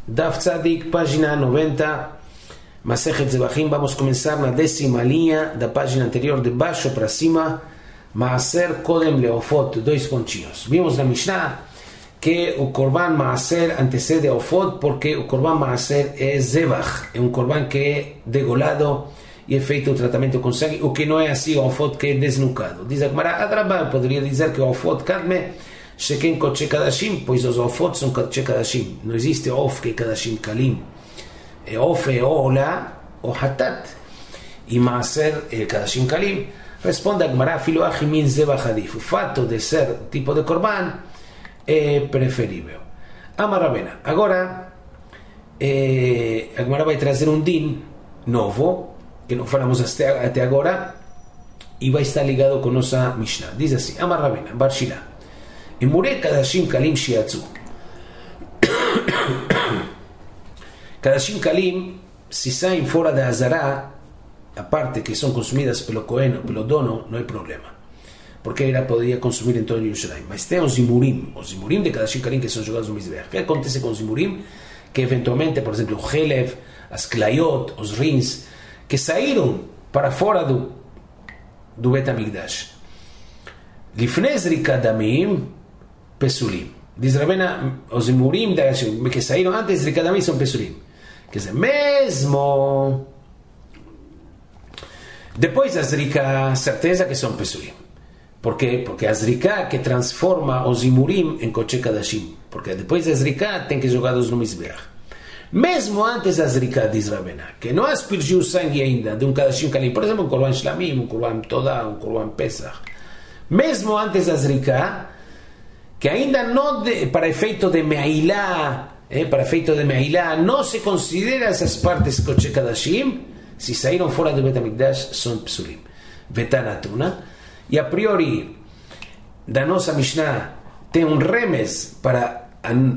Daf Tzadik, página 90, Masechet Zebachim. Vamos começar na 10ª linha da página anterior, de baixo para cima. Maaser Kodem Leofot, 2 pontinhos. Vimos na Mishnah que o Korban Maaser antecede a Ofot porque o Korban Maaser é Zebach, é um Korban que é degolado e é feito o tratamento com sangue, o que não é assim o Ofot que é desnucado. Diz a Gemara, Adrabah, poderia dizer que o Ofot Kadme Sheken Kodesh Kadashim, pois os Ofot são Kodesh Kadashim. Não existe Of que é Kadashim Kalim. Of é Ola ou Hatat, e Maaser é Kadashim Kalim. Responde a Gemara, Filo Achimin Zebach Hadif. O fato de ser tipo de Korban é preferível. Amar Rabena. Agora, a Gemara vai trazer um din novo, que não falamos até agora, e vai estar ligado com nossa Mishnah. Diz assim, Amar Rabena, Bar Shila. Emure Kadashim Kalim Shiatzu. Kadashim Kalim, se saem fora da Azará, a parte que são consumidas pelo Cohen ou pelo dono, não é problema, porque ele poderia consumir em todo Yerushalayim. Mas tem os zimurim de Kadashim Kalim que são jogados no Mizbeach. O que acontece com os zimurim? Que eventualmente, por exemplo, o Helev, as Klayot, os rins, que saíram para fora do Bet HaMikdash. Lifnei Zrikat Damim, Pesulim. Diz Rabena, os zimurim que saíram antes de Zrikat Damim são Pesulim. Quer dizer, mesmo depois da Zrika, certeza que são Pesulim. Por quê? Porque a Zrika que transforma os Imurim em Kodesh Kadashim. Porque depois da Zrika tem que jogá-los no Mizbeach. Mesmo antes da Zrika, diz Rabena, que não aspergiu o sangue ainda de um Kadashim Kalim, por exemplo, um Korban Shlamim, um Korban Todah, um Korban Pesach. Mesmo antes da Zrika, que ainda não, para efeito de Me'ilá, não se considera essas partes Kodesh Kadashim. Se saíram fora do Bet HaMikdash, são Psulim. Vetanatuna. E a priori, da nossa Mishnah, tem um remes para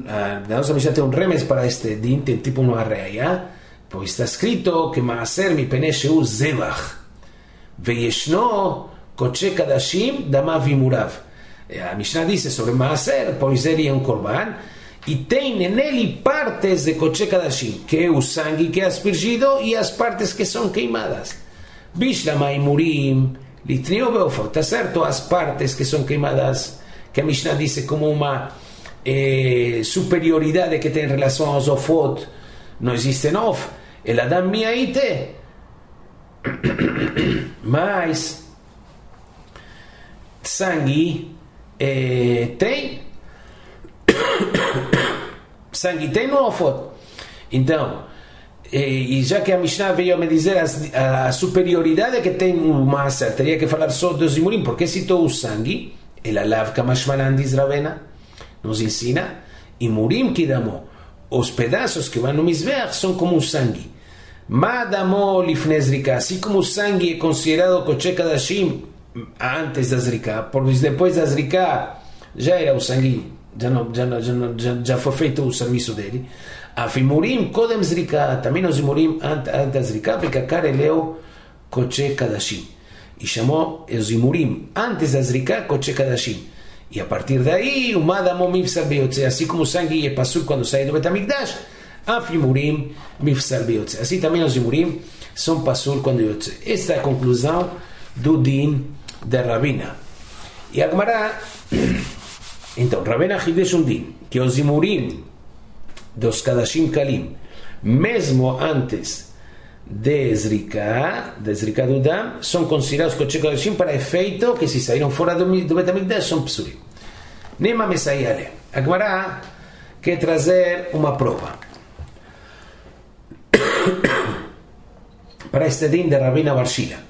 este din, tem tipo uma reia, pois está escrito que Maaser mipnei shehu Zebach, veyeshno Kodesh Kadashim damav imurav. A Mishnah diz sobre Maaser, pois ele é um Korban, e tem nele partes de Kodesh Kadashim, que é o sangue que é aspergido e as partes que são queimadas. Bishlama imurim litnio beofot. Está certo as partes que são queimadas, que a Mishnah diz como uma superioridade que tem em relação aos ofot. Não existe of. El Adam miaite. Mas sangue tem. Sangue tem no ofot. Então, e já que a Mishnah veio a me dizer a superioridade que tem o Maaser, teria que falar só dos imurim, porque citou o sangue. El alav kamashmanan, diz Rabena, nos ensina, imurim kidamo, os pedaços que vão no Mizbeach são como o sangue. Madamo lifnei Zrika, assim como o sangue é considerado Kodesh Kadashim antes da Zrika, pois depois da Zrika já era o sangue. Já foi feito o serviço dele. Afimurim Kodem Zrika, também os imurim antes da Zrika, porque Kareleu Kodesh Kadashim. E chamou os imurim antes da Zrika Kodesh Kadashim. E a partir daí, o Madamo Mifsal Beyotze, assim como o sangue é pasul quando sai do Bet HaMikdash, Afimurim Mifsal Beyotze. Assim também os imurim são pasul quando Yotze. Esta é a conclusão do din da Rabina. E a Gemara. Então, Rabena Hidesh um din, que os imurim dos Kadashim Kalim, mesmo antes de Zrika do Dam, são considerados Kodesh Kadashim para efeito que se saíram fora do Bet HaMikdash são Psulim. Nema Mesayale. A Gemara quer trazer uma prova para este din de Rabina Bar Shila.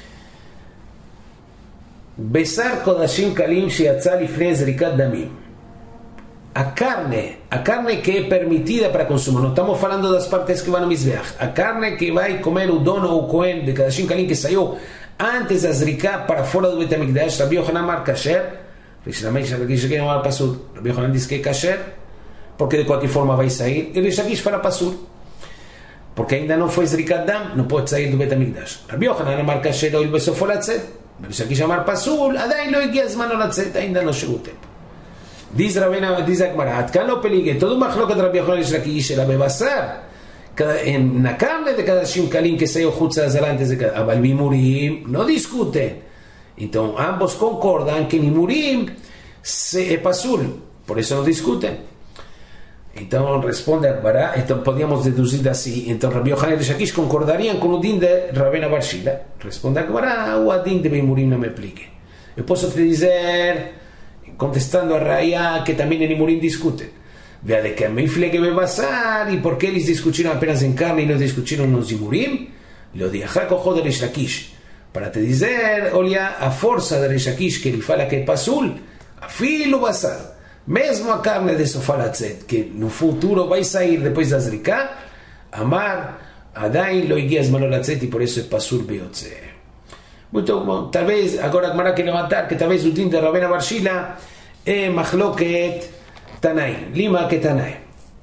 Besar Kodashim Kalim Shiatza Lifnei Zrikat Damim. A carne que é permitida para consumo, não estamos falando das partes que vão no Mizbeach, a carne que vai comer o dono ou o Cohen de Kodashim Kalim que saiu antes da Zrika para fora do Bet HaMikdash, Rabbi Yochanan Mar Kasher, Rish Rabbi Yochanan diz que é Kasher, porque de qualquer forma vai sair, e Rish Lakish fala Pasul, porque ainda não foi Zrikat Dam, não pode sair do Bet HaMikdash. Rabbi Yochanan Mar Kasher, ou ele בסופו לצאת. Mas aqui chamar Pasul, עדיין לא הגיע הזמן לצאת, ainda não chegou o tempo. Dice Rabena, dice Akmara, Atkan lo peligue, todo mahloket Rabbi Yochanan Reish Lakish era bebasar. En la carne de cada shimkalim que se ojutza antes de cada Abalbimurim, no discuten. Entonces ambos concordan que Nimurim es pasul, por eso no discuten. Entonces responde Akbara, entonces podríamos deducir así. Entonces Rabbi Yochanan Reish Lakish concordarían con un din de Rabena Bar Shila. Responde Akbara, o a din de Bimurim no me aplique. Yo puedo te decir, contestando a Raya, que también en Nimurim discuten. Vea de que me infle que me pasar y por qué les discutieron apenas en carne y no discutieron los Zimurim, lo de Jacob de Reish Lakish. Para te decir, olha, a força de Reish Lakish que ele fala que é pasul, a filo basar, mesmo a carne de Sofalatzet, que no futuro vai sair depois da Zrika, amar, adain lo iguias manolatzet e por isso é pasul beotze. Muito bom, talvez, agora Gmará que levantar, que talvez o din de Rabena Bar Shila é machloket Tanai, Lima que Tanai.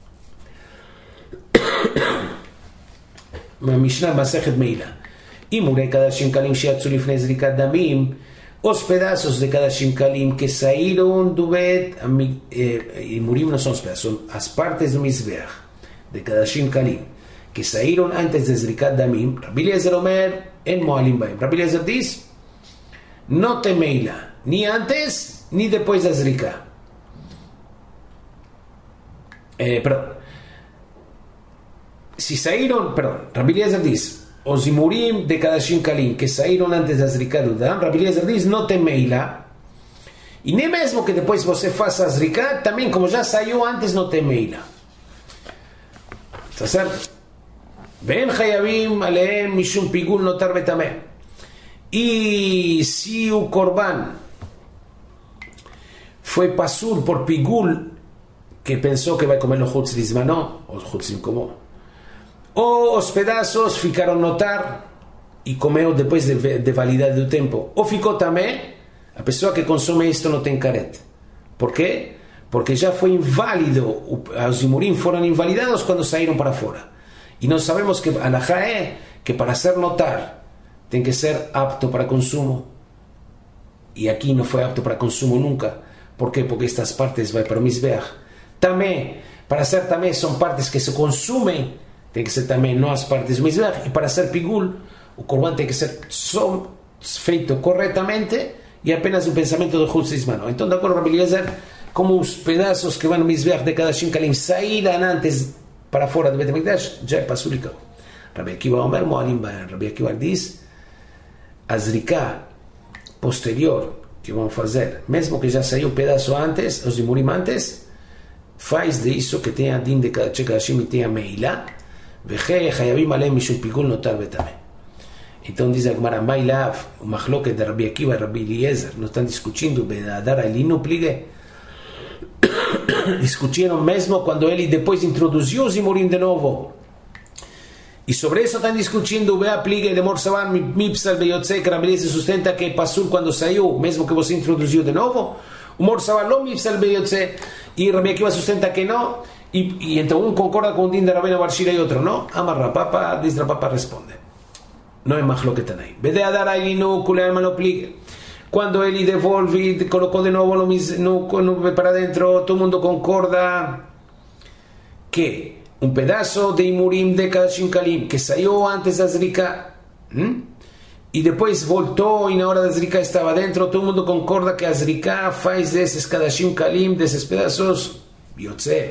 Mishnah Masechet Meila. Y muré cada shimkalim shiatzu lifnei zrikat damim, os pedazos de cada shimkalim que saíram do bet, y murim no son los pedazos, son as partes do mizbeach de cada shimkalim que saíram antes de zrikat damim. Rabbi Eliezer Omer en Moalim Baim. Rabbi Eliezer diz, no te meila, ni antes ni después da zrikat. Perdón, si saíram, perdón, Rabbi Eliezer diz, os zimurim de cada shimkalim que saíram antes da zrika do dam, Rabbi Eliezer diz, não tem meila, e nem mesmo que depois você faça a zrika, também como já saiu antes, não tem meila. Está certo? Ben chayavim alehem mishum pigul notar betameh. E se o korban foi pasul por pigul, que pensou que vai comer o chutz lismano, o chutz incomum, ou os pedaços ficaram notar e comeu depois de validade do tempo, ou ficou também, a pessoa que consome isto não tem caret. Por quê? Porque já foi inválido, os zimurim foram invalidados quando saíram para fora. E nós sabemos que a halajá é que para ser notar tem que ser apto para consumo. E aqui não foi apto para consumo nunca. Por quê? Porque estas partes vão para o mizbeach. Também, para ser também, são partes que se consumem, tem que ser também não as partes do mizbeach. E para ser pigul, o korban tem que ser feito corretamente e apenas um pensamento do chutz lismano. Então, de acordo com Rabbi Eliezer, como os pedaços que vão no mizbeach de cada shimkalim saíram antes para fora do Bet HaMikdash, já é pasul e acabou. Rabbi Akiva Omer Moalim Baem. Rabbi Akiva diz, a zrika posterior que vão fazer, mesmo que já saiu um pedaço antes, os zimurim antes, faz de isso que tenha din de cada shim e tenha meila, vechei chayavim aleim mishum pigul notar betameh. Então diz a Gemara, Mailav, o machloket de Rabbi Akiva e Rabbi Eliezer, não estão discutindo bedadar ali no pligue. Discutiram mesmo quando ele depois introduziu os zimurim de novo. E sobre isso estão discutindo, vea pligue de morsavan mipsal beyotze, que Rabbi Eliezer sustenta que pasul quando saiu, mesmo que você introduziu de novo, o morsavan lo mipsal beyotze, e Rabbi Akiva sustenta que não, e então um concorda com o din de Rabbeinu Bar Shila e outro não. Amar Rapapa, diz Rapapa, responde, não é machloket Tanai. Bede adar ailinu kulei alma lo pligue. Quando ele devolve e colocou de novo no para dentro, todo mundo concorda que um pedaço de imurim de cada shimkalim que saiu antes da zrika e depois voltou e na hora da zrika estava dentro, todo mundo concorda que a zrika faz desses cada shimkalim, desses pedaços yotze.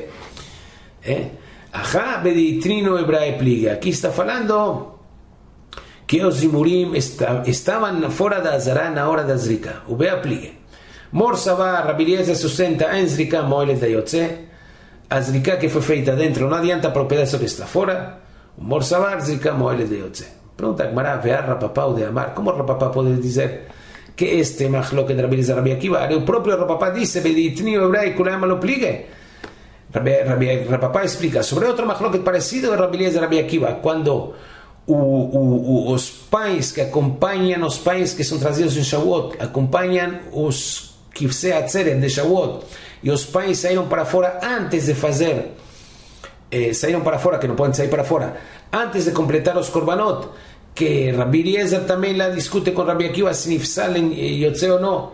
Ajá, beditrino hebrae pliga. Aqui está falando que os zimurim estavam fora da Azará na hora da zrika. O bea pligue. Mor Savá, Rabbi Eliezer sustenta en zrika moelet da yotze. A zrika que foi feita dentro não adianta para o pedaço que está fora. O Mor Savá, zrika moelet da yotze. Pergunta a Gemara, vear Rapapá ou de Amar. Como Rapapá pode dizer que este machloket de Rabbi Eliezer Rabbi Akiva? O próprio Rapapá disse, beditrino hebrae kulei lo pligue. Rapapá explica sobre outro machloket parecido de Rabbi Eliezer Rabbi Akiva, quando os pães que acompanham, os pães que são trazidos em Shavuot, acompanham os kivsei atzeret de Shavuot, e os pães saíram para fora antes de fazer, saíram para fora, que não podem sair para fora, antes de completar os korbanot, que Rabbi Eliezer também lá discute com Rabbi Akiva se nifsal em Yotze ou não,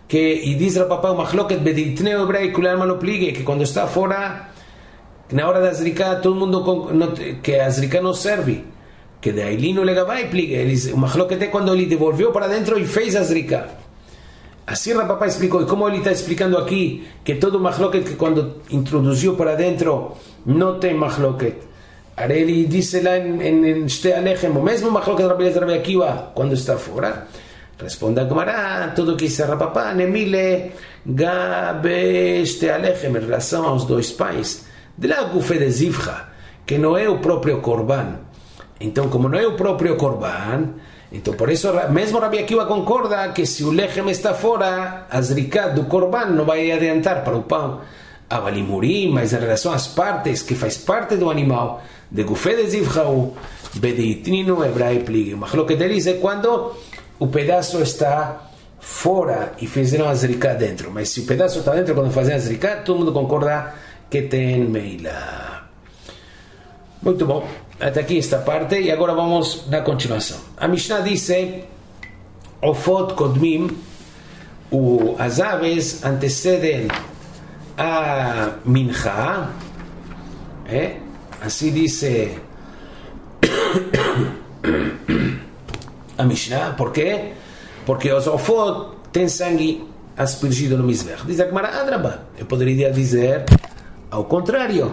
y dice a papá, Mahloket beditneo hebraico, el alma lo pligue, que cuando está fuera, na hora de Azrika, todo el mundo, que Azrika no serve, que de ahí no le gaba y pligue, Mahloket cuando él devolvió para adentro y fez Azrika. Así el papá explicó, y como él está explicando aquí, que todo Mahloket que cuando introdució para adentro, no te Mahloket. Areli dice en Shte Alechem, o mesmo Mahloket Rabbi Akiva, cuando está fuera. Responde a Gemara, todo que dice Rapapá, Nemile, Gabe, Shte Alechem, em relação aos dois pais, de lá Gufe de Zivcha, que não é o próprio Korban. Então, como não é o próprio Korban, então por isso, mesmo Rabbi Akiva concorda que se o Lechem está fora, a Zrikat do Korban não vai adiantar para o pão. Avalimurim, mas em relação às partes que faz parte do animal, de Gufe de Zivcha, Beditnino, Hebrai Plig. Mas o que deles é quando o pedaço está fora e fizeram a zrika dentro. Mas se o pedaço está dentro, quando fazem a zrika, todo mundo concorda que tem meila. Muito bom. Até aqui esta parte. E agora vamos na continuação. A Mishnah diz: Ofot Kodmim, as aves antecedem a Mincha. Assim diz a Mishnah. Por quê? Porque os ofot têm sangue aspergido no Mizbech. Diz a Gemara, Adraba. Eu poderia dizer ao contrário.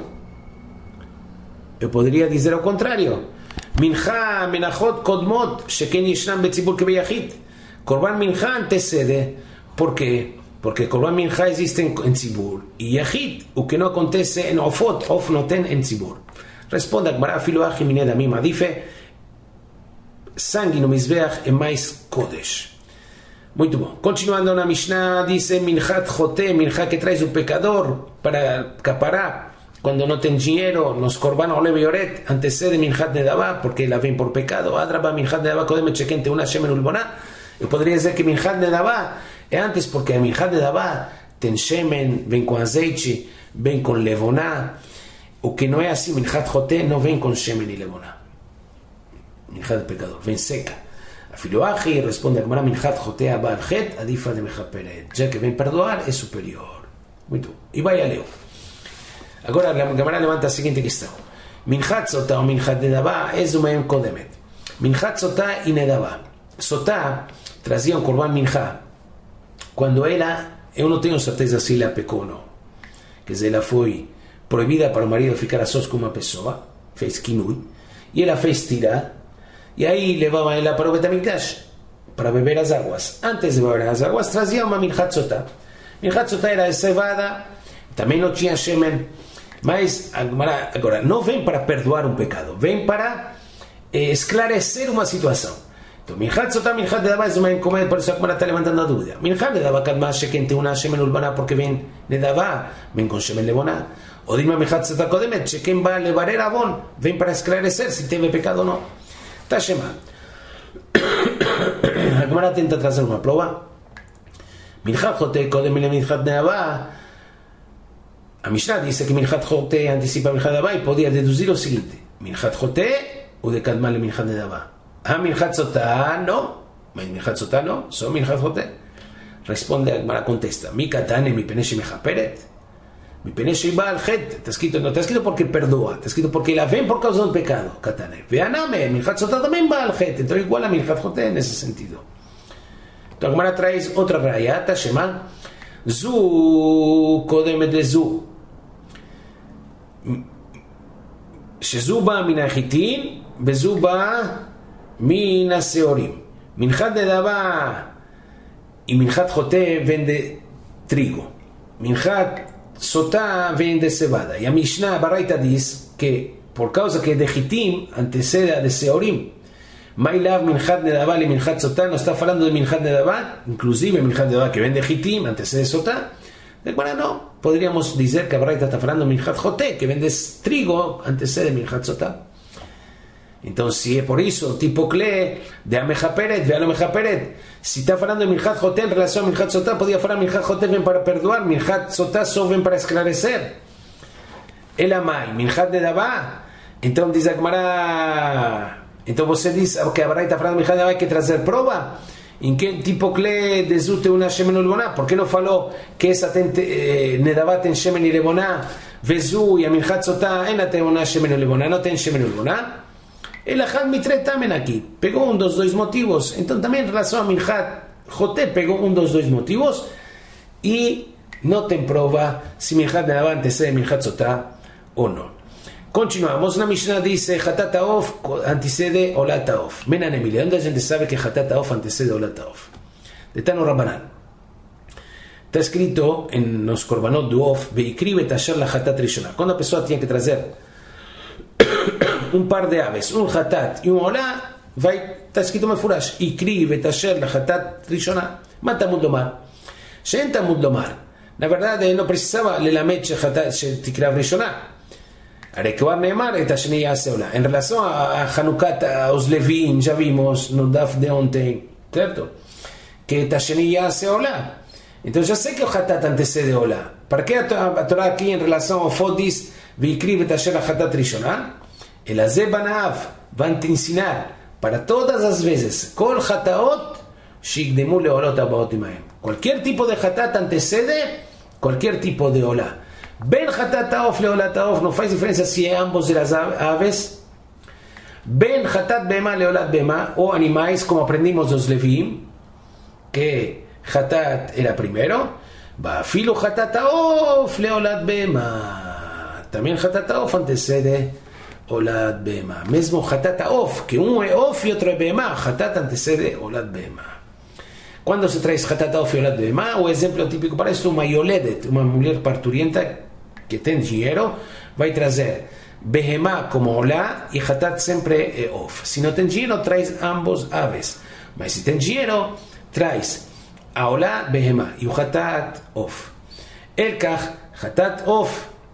Mincha, menachot, kodmot, sheken yeshnam betzibur kebeyachid. Korban Mincha antecede. ¿Por qué? Porque Korban Mincha existe en tzibur. Y yachid, o que no acontece en ofot, of no ten en tzibur. Responde a Gemara, filo achi mined amim adife, sangue no Mizbeach é mais Kodesh. Muito bom. Continuando na Mishnah, dice Minchat Joté, Mincha que traz o pecador para caparar quando não tem dinheiro, nos Korban Olev e Oret, antecede Minchat Nedavá, porque ela vem por pecado. Adraba Minchat Nedavá, Kodem Sheken Teuna Shemen Ulboná. Eu poderia dizer que Minchat Nedavá é antes, porque a Minchat Nedavá tem Shemen, vem com azeite, vem com Levoná. O que não é assim, Minchat Joté não vem com Shemen e Levoná. Minchat de pecador, vem seca. Afiloachi responde a Gemara, Minchat Joté Abal Het, Adifa de Mechaperet. Já que vem perdoar, é superior. Muito. E vai a Leo. Agora a Gemara levanta a seguinte questão. Minchat Sotá ou Minchat Nedavá é uma Kodemet. Minchat Sotá e Nedavá. Sotá trazia um Korban Mincha. Quando ela, eu não tenho certeza se ela pecou ou não. Quer dizer, ela foi proibida para o marido ficar a sós com uma pessoa, fez kinui, e ela fez tirar, e aí levava ela para o Betamikdash, para beber as águas. Antes de beber as águas, trazia uma Minchat Sotá. Minchat Sotá era cevada, também não tinha shemen, mas agora não vem para perdoar um pecado, vem para esclarecer uma situação. Então, Minchat Sotá, Minchat Nedavá é uma encomenda, por isso a Gemara está levantando a dúvida. Minchat Nedavá, Kadma Sheken Teuna Shemen Ulbaná, porque vem Nedavá, vem com Shemen Levoná. O Dilma Minchat Sotá Kodemet, Sheken va a levar Avon, vem para esclarecer se teve pecado ou não. Está Shema. A Gemara tenta trazer uma prova. Minchat Joté Kodemet Minchat Nedavá. A Mishnah diz que Minchat Joté antecipa Minchat Nedavá e podia deduzir o seguinte: Minchat Joté ou de Kadma le Minchat Nedavá. Ah, Minchat Sotá no. Mas Minchat Sotá no, só Minchat Joté. Responde a Gemara, contesta: Mi katane mi peneche mechaperet. Mi peneche ibal het. Está escrito, no está escrito porque perdoa, está escrito porque la ven por causa del pecado. Katane. Veaname, Minchat Sotá también va al het. Entonces igual a Minchat Joté en ese sentido. Entonces Gemara trae otra rayata, Shema. Zu kodeme de zu. שזו באה מן החיטין וזו באה מן השעורים. מנחת נדבה y Minchat Joté vende trigo. Minchat Sotá vende cebada. Y a Mishnah Baraita dice que por causa que de Hitim antecede a de Seorim. Mailav Minchat Nedavá y Minchat Sotá no está hablando de Minchat Nedavá, inclusive Minchat Nedavá que vende Hitim antecede Sotá. Bueno, no, podríamos decir que Baraita está hablando de Minchat Joté, que vende trigo antecede Minchat Sotá. Entonces, si es por eso, tipo Cle, de Amejaperet, de Alomejaperet, si está hablando de Minchat Joté en relación a Minchat Sotá, podía hablar Minchat Joté ven para perdoar, Minchat Sotá solo ven para esclarecer. El Amay, Minchat Nedavá, entonces dice Agmará, entonces você dice que a Baraita está hablando de Minchat Nedavá, hay que traer prueba. ¿En qué tipo cle de zute una shemen ulboná? ¿Por qué no faló que esa nedavat en shemen y leboná, vezu y aminchat sotá, enate una shemen ulboná, no ten shemen ulboná? El ajad mitre tamen aquí, pegó un dos motivos. Entonces también en relación a aminchat joté pegó un dos motivos y no te prueba si aminchat nedavat antecede aminchat sotá o no. Continuamos, la Mishnah dice Hatat Taof antecede Olat Taof. Menan Emilia, ¿dónde la gente sabe que Hatat Taof antecede Olat Taof? De Tano Rabbanan. Está escrito en los Korbanot Duof, Veikri betasher la Hatat Rishona. Cuando la persona tiene que traer un par de aves, un Hatat y un Olá, está escrito Mefurash, Ikri betasher la Hatat Rishona. Mata Mudlomar. Shenta Mudlomar. La verdad no precisaba le la meche Hatat Tikra Rishona. En relación a Hanukat, a los Levin, ya vimos, no daf de onte, ¿cierto? Que Tasheni ya hace Olá. Entonces ya sé que Hatat antecede Olá. ¿Para qué a Torah aquí en relación a Fodis, Vikri Betasher Hatat Rishona? El Azebanav va a ensinar para todas las veces, Kol Hataot, Shigdemu Leolot Abaot Imaem. Cualquier tipo de Hatat antecede cualquier tipo de Olá. Ben Hatat Taof Leolat Taof, no hace diferencia si es ambos de las aves. Ben Hatat Bema Leolat Bema, o animales como aprendimos los Levim, que Hatat era primero. Va Filo Hatat Taof Leolat Bema. También Hatat Taof antecede Olat Bema. Mismo Hatat Taof, que uno es Of y otro es Bema. Hatat antecede Olat Bema. Cuando se trae Hatat Taof y Olat Bema, o ejemplo típico para esto, una yoledet, una mujer parturienta que tiene dinero, va a traer Behemá como Olá y Hatat siempre Of. Si no tiene dinero, traes ambos aves. Pero si tiene dinero, traes a Olá Behemá y Hatat Of. El Kaj, Hatat Of,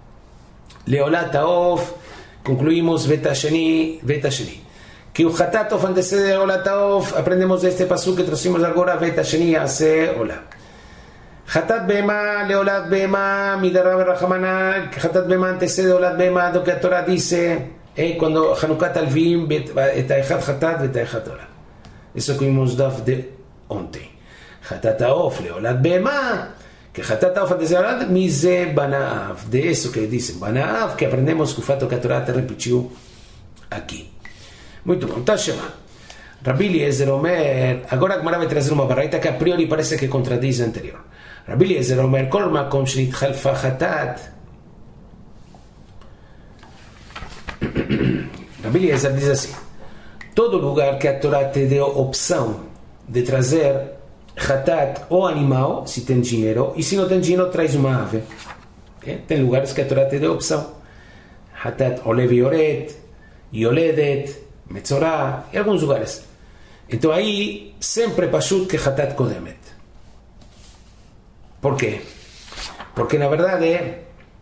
Leolat Of, concluimos Betasheni. Que Hatat Of antecede a Olat Of, aprendemos de este pasú que trajimos ahora, Betasheni hace Olá. Hatat Bema, Leolat Bema, Midarab Rahamana, Hatat Bema antecede Olat Bema, lo que la Torah dice, cuando Hanukat Alvim, Betayhat Hatat, Betayhat Olá. Eso que vimos daf de onte. Hatat Taof, Leolat Bema, que Hatat Taof antecede Olat, Mize Banaav, de eso que dicen Banaav, que aprendemos que Ufato que la Torah te repitió aquí. Muito bom, Tashema. Rabbi Eliezer Omer, agora a Gemara vai trazer uma baraita que a priori parece que contradiz a anterior. Rabbi Eliezer Omer, Kol Makom Shenitchalfa Hatat. Rabbi Eliezer diz assim: todo lugar que a Torá te deu opção de trazer Hatat ou animal, se tem dinheiro, e se não tem dinheiro, traz uma ave. Tem lugares que a Torá te deu opção. Hatat Olev Yoret, Yoledet, Metzorah, e alguns lugares. Então aí sempre Pashut que Hatat Kodemet. ¿Por quê? Porque na verdade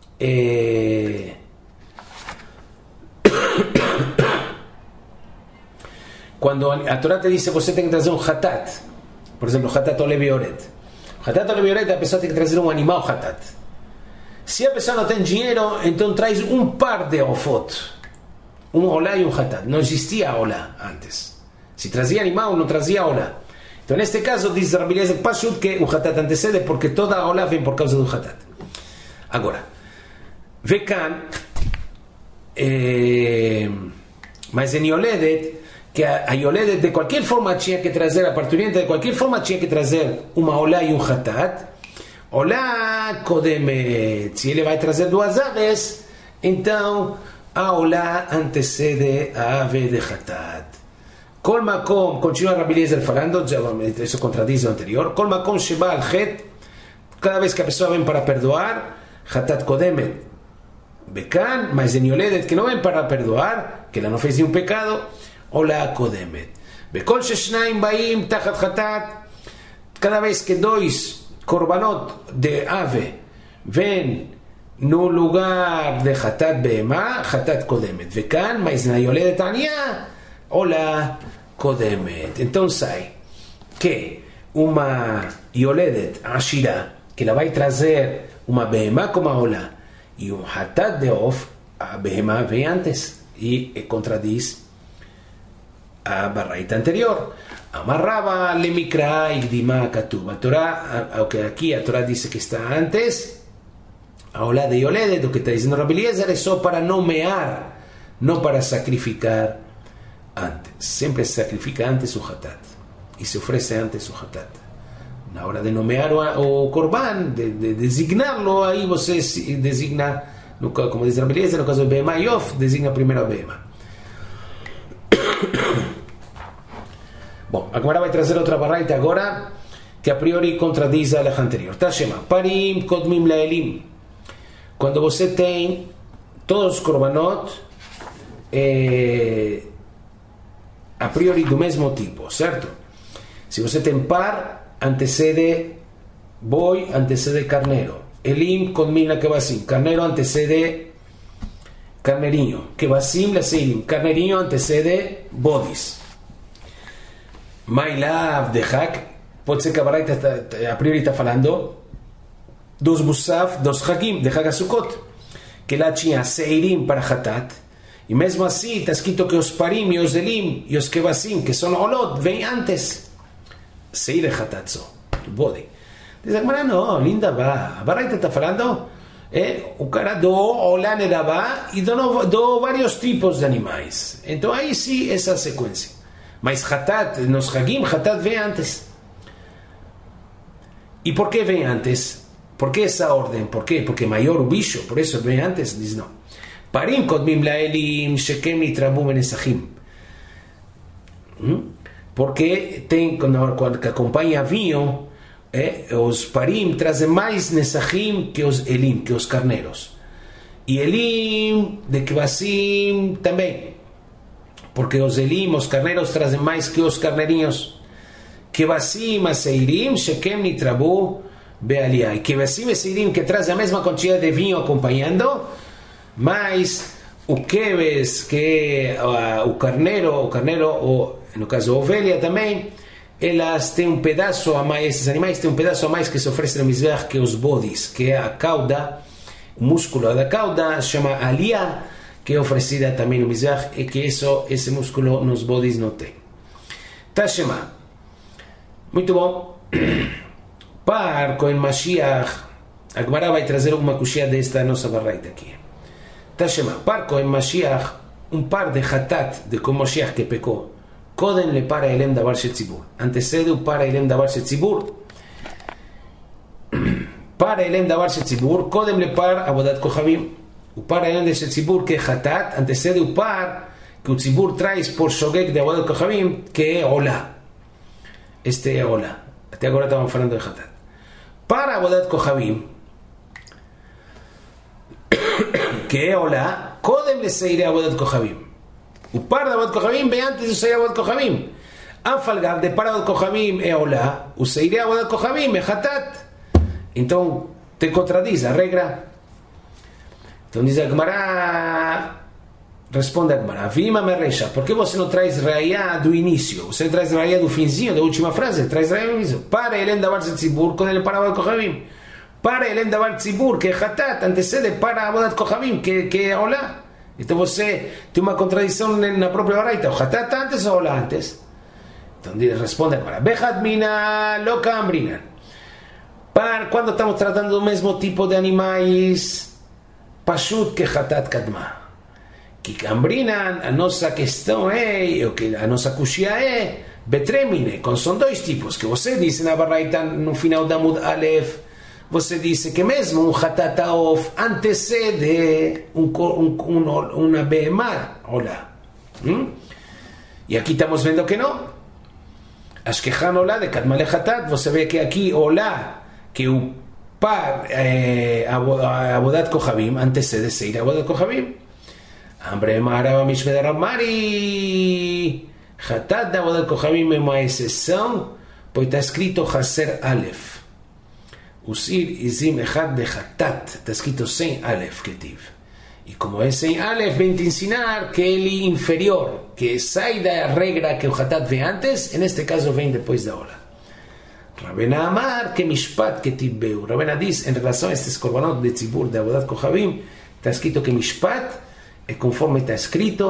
quando a Torá te dice você tem que trazer um Hatat, por exemplo, Hatat Olev Yoret. Hatat Olev Yoret, a pessoa tem que trazer um animal Hatat. Se a pessoa não tem dinheiro, então traz um par de ofot. Un Olá y un Hatat. No existía Olá antes. Si trazía animal, no trazía Olá. Entonces, en este caso, dice Rabbi Eliezer Pashut que un Hatat antecede porque toda Olá viene por causa de un Hatat. Ahora, Vekan, mas en Yoledet, que a Yoledet de cualquier forma tiene que traer, a parturienta de cualquier forma tiene que traer una Olá y un Hatat. Olá Kodemet. Si él va a traer dos aves, entonces a Olá antecede a ave de Hatat. Kol Makom, continúa Rabbi Eliezer falando, eso contradice lo anterior. Kol Makom Sheba al Het, cada vez que la persona ven para perdoar, Hatat Kodemet. Bekan, mas en Yoledet, que no ven para perdoar, que la no fez de un pecado, Olá Kodemet. Bekol Sheshnaim Baim Tachat Hatat, cada vez que dois korbanot de ave ven no lugar de Hatat Behemá, Hatat Kodemet. Vekan, mas na Yoledet Aniá, Olá Kodemet. Entonces hay que uma Yoledet Ashira, que la va a traer uma Behemá como Olá, y un Hatat de Of, a Behemá ve antes, y contradiz a barraita anterior. Amarraba le mikra y gdima katuba. Torah, aunque aquí a Torah dice que está antes, a Olad y Oled, lo que está diciendo Rabbi Eliezer, eso para nomear, no para sacrificar antes. Siempre se sacrifica antes su hatat y se ofrece antes su hatat. A la hora de nomear o korban, de designarlo, ahí você designa, como dice Rabbi Eliezer, no caso de Behemá e Of, designa primeiro a Behemá. Bom, agora vai trazer outra baraita agora, que a priori contradiz a anterior. Tá, chama Parim Kodmim Laelim. Quando você tem todos os korbanot a priori do mesmo tipo, certo? Se você tem par, antecede boi, antecede carneiro. Elim Kodmim la Kebasim. Carneiro antecede carneirinho. Kebasim la Seirim. Carneirinho antecede bodis. Mailav de Hak, pode ser que a baraita a priori está falando dos Musaf, dos Hagim, de Hag Sukkot, que lá tinha Seirim para Hatat, e mesmo assim está escrito que os Parim e os Elim e os Kebasim, que são Olot, vêm antes. Seir de Hatat só, o bode. Diz a Gemara, não, linda vá. A baraita está falando, o cara do Olá Nedavá e do vários tipos de animais. Então aí sim, essa sequência. Mas Hatat, nos Hagim, Hatat vem antes. E por que vem antes? Por que essa ordem? Por quê? Porque maior o bicho, por isso vem antes? Diz não. Parim Kodmim Laelim Shekem Nitrabu Benesachim. Porque tem, quando acompanha vinho, os Parim trazem mais Nesachim que os Elim, que os carneiros. E Elim de Kebasim também. Porque os Elim, os carneiros, trazem mais que os carneirinhos. Kebasim, Seirim, Shekem, Nitrabu, Bealiá. E Kebasim e Seirim, que trazem a mesma quantidade de vinho acompanhando, mas o Kebes, que é o carneiro, ou, no caso, a ovelha também, elas têm um pedaço a mais, esses animais têm um pedaço a mais que se oferece no Mizbeach, que os bodis, que é a cauda, o músculo da cauda, se chama Aliá, que é oferecida também no Mizbeach, e que esse músculo nos bodis não tem. Tashema. Muito bom. Par com Mashiach, a Gemara vai trazer uma coxinha desta nossa barraita aqui. Tashema. Par com Mashiach, par de Hatat, de como Mashiach que pecou. Kodem le para Elem Davar Shetzibur. Antecede o para Elem Davar Shetzibur. Para Elem Davar Shetzibur, Kodem le para Avodat Kohavim. O par Elem de Shetzibur, que é Hatat, antecede o par que o Tzibur traz por Shogeg de Avodat Kohavim, que é Olá. Este é Olá. Até agora estamos falando de Hatat. Para Avodat Kohavim, que é Olá, Kodem le Seire Avodat Kohavim. O par de Avodat Kohavim vem antes do Seire Avodat Kohavim. Anfalgav de par Avodat Kohavim é Olá, o Seire Avodat Kohavim é Hatat. Então, te contradiz a regra. Então diz a Gemara, responde a Gemara, Vima me reixa, por que você não traz raia do início? Você traz raia do finzinho, da última frase, traz raia do início. Para Elem Davar Shetzibur, quando ele para Avodat Kohavim. Para Elem Davar Tzibur, que é Hatat, antecede para Avodat Kohavim, que é Olá. Então você tem uma contradição na própria baraita. O Hatat antes ou Olá antes? Então responde a Gemara, Bechat mina lo cambrinan. Quando estamos tratando do mesmo tipo de animais, Pashut que Hatat Kadma. Que Cambrinan, a nossa questão é, ou que a nossa kushia é, Betremine, são dois tipos, que você disse na baraita no final da Amud Aleph, você disse que mesmo um Hatat Aof antecede uma Behemá, olá. E aqui estamos vendo que não. Ashkechan olá de Kadmale Hatat, você vê que aqui olá, que o par Avodat Kohavim antecede Seir Avodat Kohavim. Ambre Marava Mishme de Ramari. Hatat de Avodat Kohavim é uma exceção, pois está escrito Haser Aleph. Usir Izim Echad de Hatat, está escrito sem Aleph que tive. E como é sem Aleph, vem te ensinar que ele inferior, que sai da regra que o Hatat vem antes, neste caso vem depois da hora. Rabena Amar que Mishpat que Tibbeu. Rabena diz, em relação a estes korbanot de Tzibur de Avodat Kohavim, está escrito que Mishpat é conforme está escrito,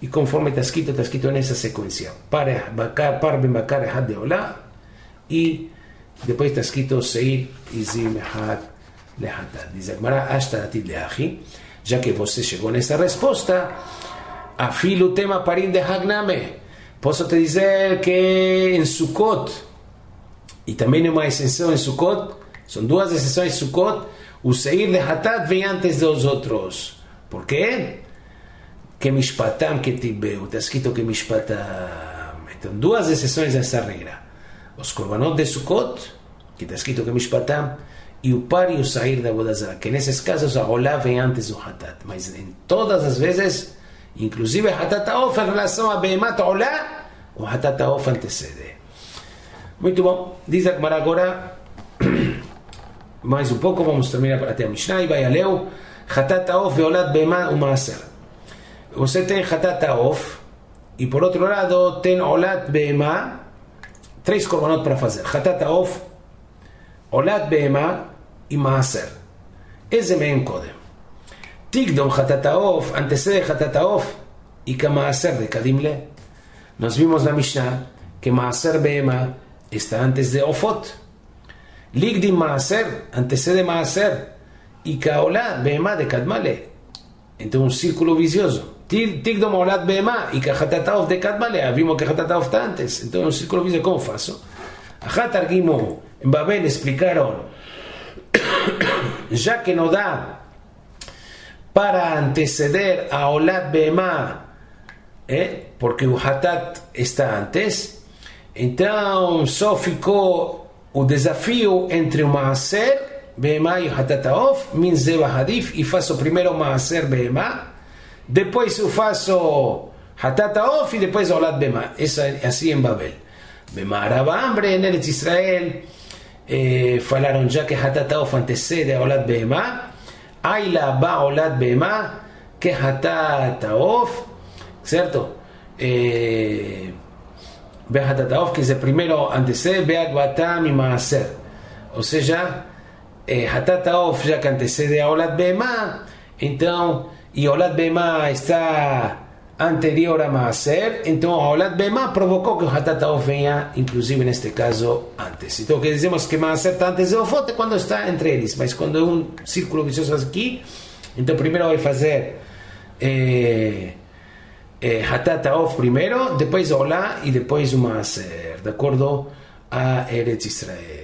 e conforme está escrito nessa sequência. Par ben bakar ehad de olá, e depois está escrito seir izim ehad lehatat. Diz a Gemara, ashtaratid leachi, já que você chegou nessa resposta, afilo tema parim de hagname. Posso te dizer que em Sukkot, e também uma exceção em Sukkot, são duas exceções em Sukkot, o seir lehatat vem antes dos outros. Por quê? Que mishpatam que tibeu, está escrito que mishpatam. Então, duas exceções nessa regra. Os korbanot de Sukkot, que está escrito que mishpatam, e o par e o sair da Vodazara, que nesses casos a olá vem antes do hatat. Mas em todas as vezes, inclusive hatat haof em relação a behemat olá, o hatat haof antecede. Muito bom. Diz a Gemara agora, mais um pouco, vamos terminar até a Mishnah, e vai a leu, hatat haof veolat behemat umaaser. Você tem hatat haof, e por outro lado tem olat behemá, 3 korbanot para fazer. Hatat haof, olat behemá e maaser. Eze mehem kodem. Tigdom hatat haof, antecede hatat haof, e que maaser de kadimle. Nós vimos na Mishnah que maaser behemá está antes de ofot. Ligdim maaser, antecede maaser, e que olat behemá de kadmale. Então um círculo vicioso. Tigdom olat behemá e que hatat haof de kadmale. Vimos que hatat haof está antes. Então um círculo vicioso. Como faço? Achat arguimo, em Babel explicaram, já que não dá para anteceder a olat behemá, porque o hatat está antes, então só ficou o desafio entre o maaser behemá e o hatat haof, min zeva hadif, e faço primeiro o maaser behemá, depois eu faço hatat haof e depois olat behemá. Assim em Babel. Bemarava Ambre, em Eretz Israel, falaram já que hatat haof antecede a olat behemá, Aila ba olat behemá, que hatat haof, certo? Hatat haof, que é primeiro antecede, beat batam e maaser. Ou seja, hatat haof já que antecede a olat behemá, então, e olat behemá está anterior a maaser, então a olat behemá provocou que o hatat haof venha, inclusive neste caso, antes. Então, que dizemos que maaser está antes de ofot é quando está entre eles, mas quando é um círculo vicioso aqui, então primeiro vai fazer hatat haof primeiro, depois olá e depois o maaser, de acordo a Eretz Israel.